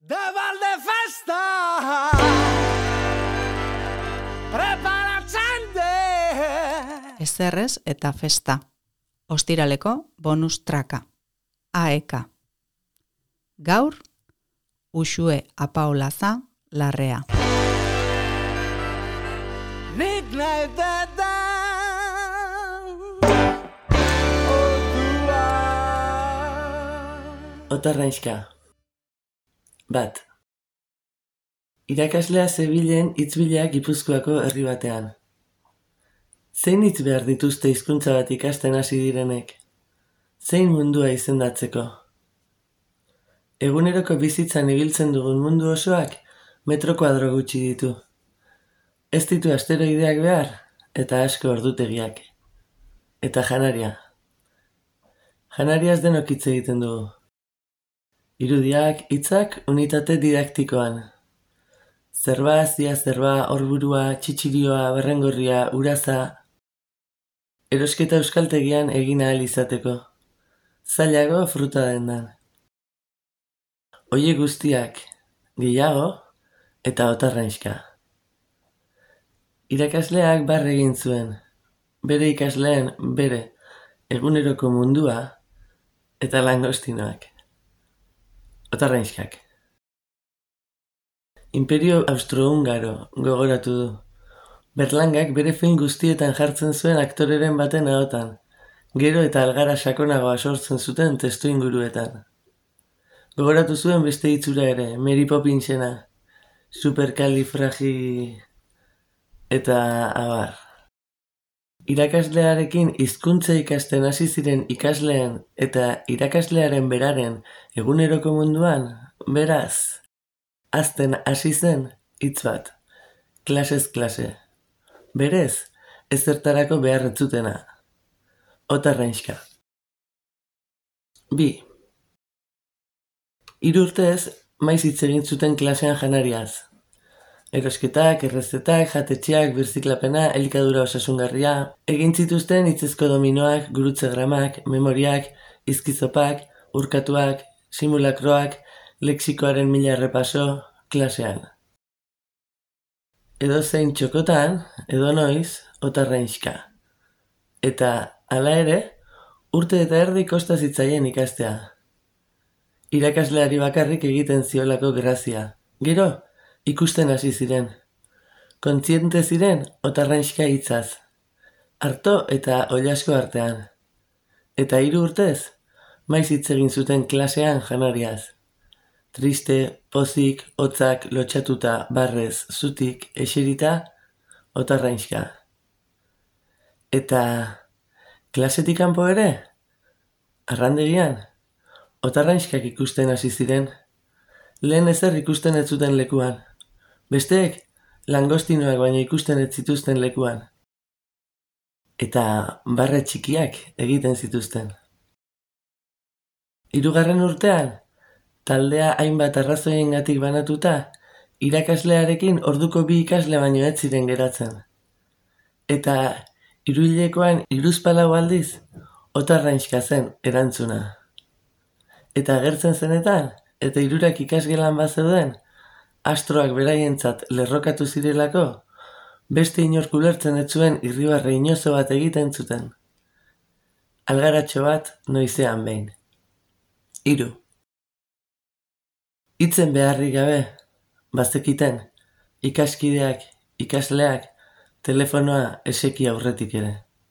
De Valdefesta preparatzen de Ezerrez eta festa. Ostiraleko bonus traka. AEK. Gaur, Uxue Apaolaza Larrea. Nik nahi deda Otarrainska. Bat. Irakaslea zebilen hitzbilak Gipuzkoako herri batean. Zein hitz behar dituzte hizkuntza bat ikasten hasi direnek? Zein mundua izendatzeko? Eguneroko bizitzan ibiltzen dugun mundu osoak metro kuadro gutxi ditu. Ez ditu asteroideak behar eta asko ordutegiak. Eta janaria. Janariaz denok hitz egiten dugu. Irudiak, hitzak, unitate didaktikoan. Zerba, zia zerba, orburua, txitxirioa, berrengorria, uraza. Erosketa euskaltegian egin ahal izateko. Zailago fruta dendan. Oie guztiak, gehiago eta otarrainska. Irakasleak barre egin zuen. Bere ikasleen, bere, eguneroko mundua eta langostinoak. Otarrainskak. Imperio Austro-Hungaro gogoratu du. Berlangak bere film guztietan jartzen zuen aktoreren baten ahotan, gero eta algara sakonagoa sortzen zuten testu inguruetan. Gogoratu zuen beste hitzura ere, Mary Poppinsena, superkalifragi eta abar. Irakaslearekin hizkuntza ikasten hasi ziren ikasleen eta irakaslearen beraren eguneroko munduan, beraz, hazten hasi zen hitz bat, klasez klase. Berez, ezertarako behar ez zutena. Otarrainska. 2. 3 urtez, maiz hitz egin zuten klasean janariaz. Erosketak, errezetak, jatetxeak, birziklapena, elikadura osasungarria, egin zituzten hitzezko dominoak, gurutzegramak, memoriak, izkizopak, urkatuak, simulakroak, lexikoaren 1000 errepaso, klasean. Edo zein txokotan, edo noiz, otarrainska. Eta, hala ere, urte eta erdi kosta zitzaien ikastea. Irakasleari bakarrik egiten ziolako grazia. Gero, ikusten hasi ziren. Kontziente ziren otarrainska hitzaz. Arto eta oilasko artean. Eta 3 urtez, maiz hitz egin zuten klasean janariaz. Triste, pozik, hotzak, lotxatuta, barrez, zutik, eserita, otarrainska. Eta klasetik kanpo ere? Arrandegian, otarrainskak ikusten hasi ziren. Lehen ezer ikusten ez zuten lekuan. Besteek, langostinoak baino ikusten ez zituzten lekuan. Eta barre txikiak egiten zituzten. 3. urtean, taldea hainbat arrazoiengatik banatuta, irakaslearekin orduko 2 ikasle baino ez ziren geratzen. Eta hiruhilekoan hiruzpalau aldiz, otarrainska zen erantzuna. Eta agertzen zenetan, eta 3 ikasgelan bazeuden, astroak beraientzat lerrokatu zirelako, beste inork ulertzen ez zuen irribarre inozo bat egiten zuten. Algaratxo bat noizean behin. 3. Hitzen beharrik gabe, bazekiten, ikaskideak, ikasleak, telefonoa eseki aurretik ere.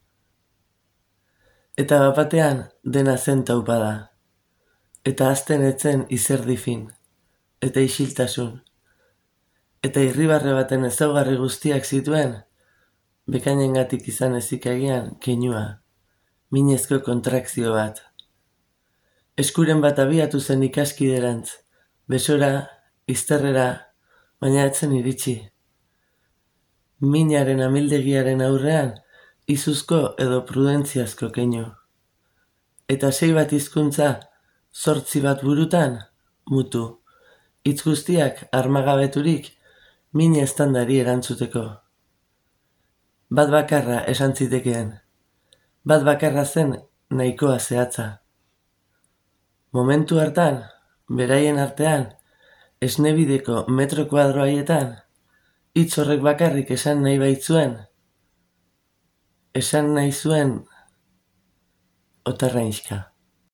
Eta bapatean dena zen taupada. Eta azten etzen izerdi fin, eta isiltasun. Eta irribarre baten ezaugarri guztiak zituen, bekainengatik izan ezikagian keinua, minezko kontrakzio bat. Eskuren bat abiatu zen ikaskiderantz, besora, izterrera, baina etzen iritsi. Minaren amildegiaren aurrean, izuzko edo prudentziazko keinu. Eta 6 bat hizkuntza, 8 bat burutan, mutu. Hitz guztiak armagabeturik, min estandari erantzuteko. Bat bakarra esan zitekeen. Bat bakarra zen nahikoa zehatza. Momentu hartan, beraien artean, esnebideko metro kuadro haietan, hitz horrek bakarrik esan nahi baitzuen, esan nahi zuen otarrainxka.